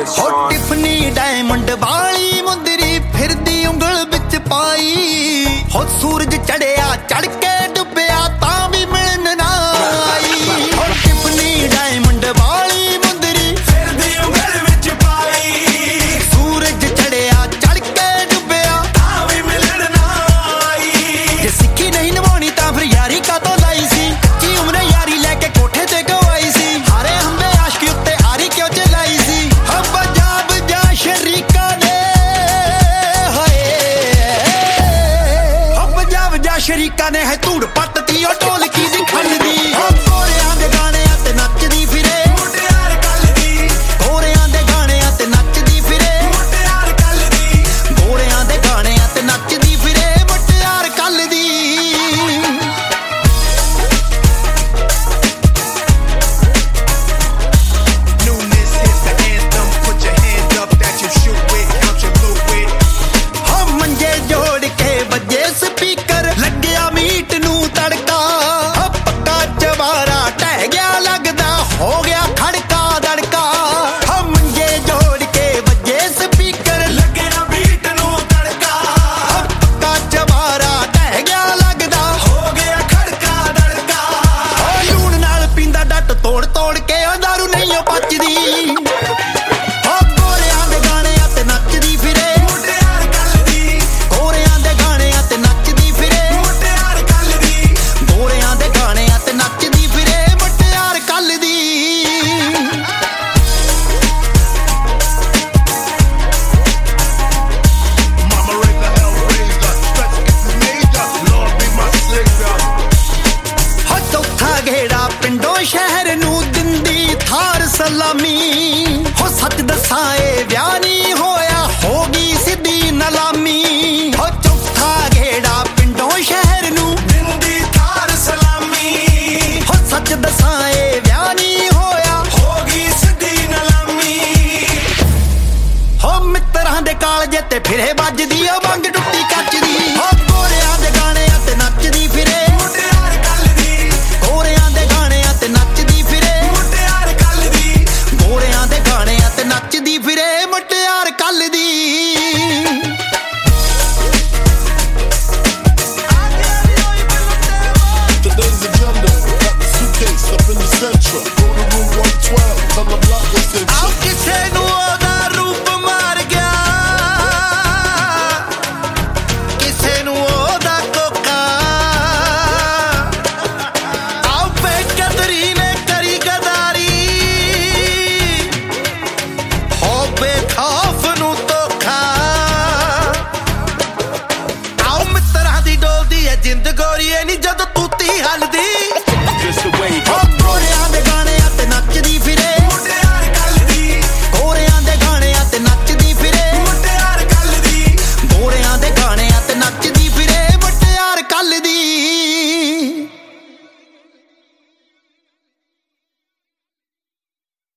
ਹੋ Tiffany diamond ਵਾਲੀ ਮੁੰਦਰੀ ਫਿਰਦੀ ਉਂਗਲ ਵਿੱਚ ਪਾਈ ਹੋ ਸੂਰਜ ਚੜਿਆ ਚੜ ਕੇ ਡੁੱਬਿਆ ਤਾਂ ਵੀ ਮਿਲਣ ਨਾ ਆਈ ਹੋ ਟਿਫਨੀ ਡਾਇਮੰਡ ਵਾਲੀ ਮੁੰਦਰੀ ਫਿਰਦੀ ਉਂਗਲ ਵਿੱਚ ਪਾਈ ਸੂਰਜ ਚੜਿਆ ਚੜ ਕੇ ਡੁੱਬਿਆ ਤਾਂ ਵੀ ਮਿਲਣ ਨਾ ਆਈ ਜੇ ਸਿੱਖੀ ਨਹੀਂ ਨਿਭਾਉਣੀ ਤਾਂ ਫਿਰ ਯਾਰੀ ਕਾਤੋਂ ਲਾਈ ਸੀ ਕੱਚੀ ਉਮਰੇ ਯਾਰੀ ਲੈ ਕੇ ਕੋਠੇ ਤੇ ਗਵਾਈ ਸੀ ਹਾਰੇ ਹੰਬੇ ਆਸ਼ਕੀ ਉੱਤੇ ਆਰੀ ਕਿਉਂ ਚਲਾਈ ਸੀ ਸ਼ਰੀਕਾਂ ਨੇ ਹੈ ਧੂੜ ਪੱਟਦੀ ਉਹ ਢੋਲਕੀ ਦੀ ਖੰਡਦੀ ਗੋਰਿਆਂ ਦੇ ਗਾਣਿਆਂ ਤੇ ਨੱਚਦੀ ਫਿਰੇ ਮੁਟਿਆਰ ਕੱਲਦੀ ਗੋਰਿਆਂ ਦੇ ਗਾਣਿਆਂ ਤੇ ਨੱਚਦੀ ਫਿਰੇ ਮੁਟਿਆਰ ਕੱਲਦੀ ਗੋਰਿਆਂ ਦੇ ਗਾਣਿਆਂ ਤੇ ਨੱਚਦੀ ਫਿਰੇ ਮੁਟਿਆਰ ਕੱਲਦੀ ਮੰਜੇ ਜੋੜ ਕੇ ਵੱਜੇ ਸਪੀਕਰ ਲੱਗਿਆ ਮੀਟ ਨੂੰ ਤੜਕਾ ਪੱਕਾ ਚਵਾਰਾ ਢਹਿ ਗਿਆ ਲੱਗਦਾ ਹੋ ਗਿਆ ਖੜਕਾ ਦੜਕਾ ਮੰਜੇ ਜੋੜ ਕੇ ਵੱਜੇ ਸਪੀਕਰ ਲੱਗਿਆ ਮੀਟ ਨੂੰ ਤੜਕਾ ਪੱਕਾ ਚਵਾਰਾ ਢਹਿ ਗਿਆ ਲੱਗਦਾ ਹੋ ਗਿਆ ਖੜਕਾ ਦੜਕਾ ਲੂਣ ਨਾਲ ਪੀਂਦਾ ਡੱਟ ਤੋੜ ਤੋੜ ਕੇ ਉਹ ਦਾਰੂ ਨਹੀਂ ਉਹ ਪਚਦੀ ਪਿੰਡੋਂ ਸ਼ਹਿਰ ਨੂੰ ਦਿੰਦੀ ਥਾਰ ਸਲਾਮੀ ਹੋ ਸੱਚ ਦੱਸਾਂ ਇਹ ਵਿਆਹ ਨਹੀਂ ਹੋਇਆ ਹੋ ਗਈ ਸਿੱਧੀ ਨਲਾਮੀ ਹੋ ਚੌਥਾ ਘੇੜਾ ਪਿੰਡੋਂ ਸ਼ਹਿਰ ਨੂੰ ਦਿੰਦੀ ਥਾਰ ਸਲਾਮੀ ਹੋ ਸੱਚ ਦੱਸਾਂ ਇਹ ਵਿਆਹ ਨਹੀਂ ਹੋਇਆ ਹੋ ਗਈ ਸਿੱਧੀ ਨਲਾਮੀ ਹੋ ਮਿੱਤਰਾਂ ਦੇ ਕਾਲਜੇ ਤੇ ਫਿਰੇ ਵੱਜਦੀ ਉਹ ਵੰਗ ਟੁੱਟੀ ਕੱਚ ਦੀ ਹੋ ਗੋਰਿਆਂ ਦੇ ਗਾਣਿਆਂ ਤੇ ਨੱਚਦੀ ਫਿਰੇ ਨੱਚਦੀ ਫਿਰੇ ਮੁਟਿਆਰ ਕੱਲਦੀ Today's agenda, got the suitcase up in the central. Go to room 112, tell them lock this in. ਕਿਸੇ ਨੂੰ